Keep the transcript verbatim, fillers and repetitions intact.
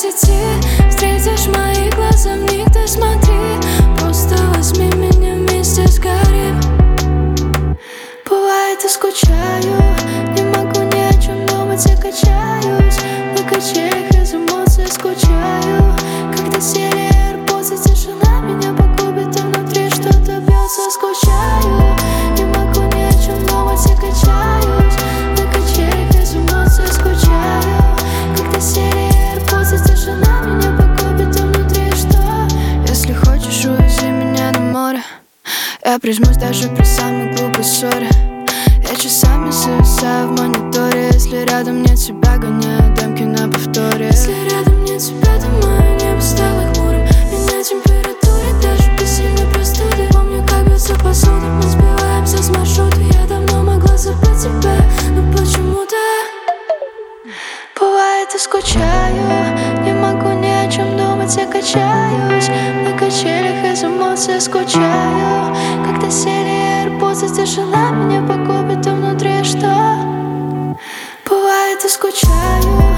сети встретишь мои глаза, в них ты смотри. Просто возьми меня вместе сгорим. Бывает, я скучаю, не могу ни о чем думать, я качаюсь на качелях из эмоций, скучаю. Когда серия AirPods и тишина меня погубит, а внутри что-то бьется, скучаю. Не могу ни о чем думать, я качаюсь на качелях из эмоций, скучаю. Когда серия AirPods и тишина меня погубит, а внутри что? Если хочешь, увези меня на море, я прижмусь даже при самой глупой ссоре. Я часами зависаю в мониторе. Если рядом нет тебя, гоняю демки на повторе. Если рядом нет тебя, то мое небо стало хмурым. Меня температура даже без сильной простуды. Помню, как бьется посуда, мы сбиваемся с маршрута. Я давно могла забыть тебя, но почему-то бывает, я скучаю, не могу ни о чем думать, я качаюсь на качелях из эмоций, скучаю. Когда серия AirPods и тишина меня погубит, а внутри что? Бывает, я скучаю.